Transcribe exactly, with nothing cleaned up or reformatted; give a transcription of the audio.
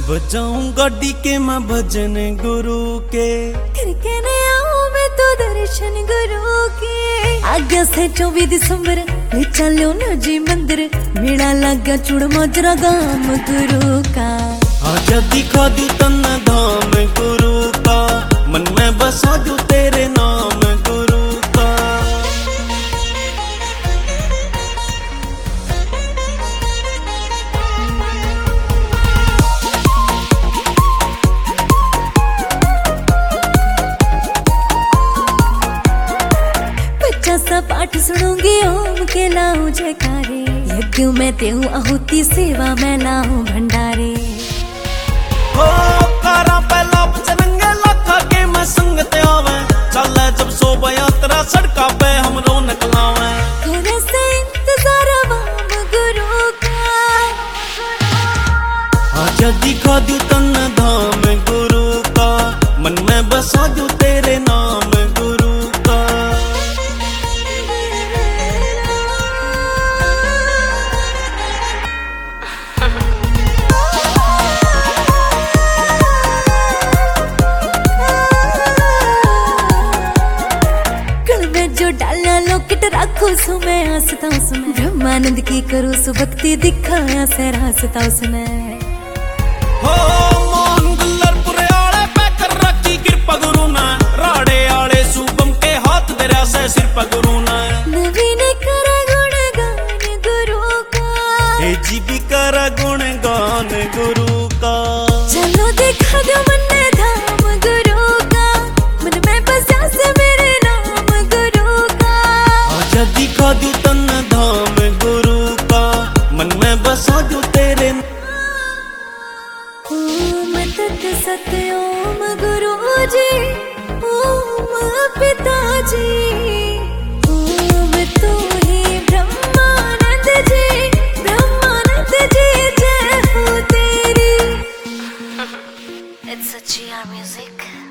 बजाऊं गाड़ी के मैं भजन गुरु के, करके ने आऊं मैं तो दर्शन गुरु के। आगे से चौबीस दिसंबर ले चलो न जी मंदिर, मेला लगा चूड़ मजरा गाम गुरु का। आजा दिखा दू तन धाम गुरु का, मन में बसा दू तेरे नाम गुरु का। सा पाठ सुनूंगी ओम के लाऊं जयकारे, यज्ञ में देऊं आहुति सेवा में लाऊं भंडारे। हो कारा पहला पचनंगे लाखा के मैं संगते आवे, चले जब शोभा यात्रा सड़का पे हम रौनक लावे। घर से इंतजार वाम गुरु का, आजा दिखा दू तन धाम गुरु का, मन में बसा दू तेरे नाम गुरु का। जो डाला लोकेट रखो सु मैं हंसता उसमें, ब्रह्मानंद की करो सु भक्ति दिखाया सर हंसता उसमें। हो मोहन गुल्लरपुरे आले पे कर रखी कृपा गुरु ने, राड़े आले सुबम के हाथ दरिया से सिर पर गुरु ने। नवीन कर गुण गान गुरु का, हे जी भी कर गुण गान गुरु का। चलो देखा दो मन धाम गुरु का, मन में बसा से मेरे नाम गुरु का। आजा दिखा दू तन धाम गुरु का, मन में बसा दू तेरे। ओम तत् सत ओम गुरु जी, ओम पिताजी, ओम तू ही ब्रह्मानंद जी, ब्रह्मानंद जी जय हो तेरी। It's Achia Music.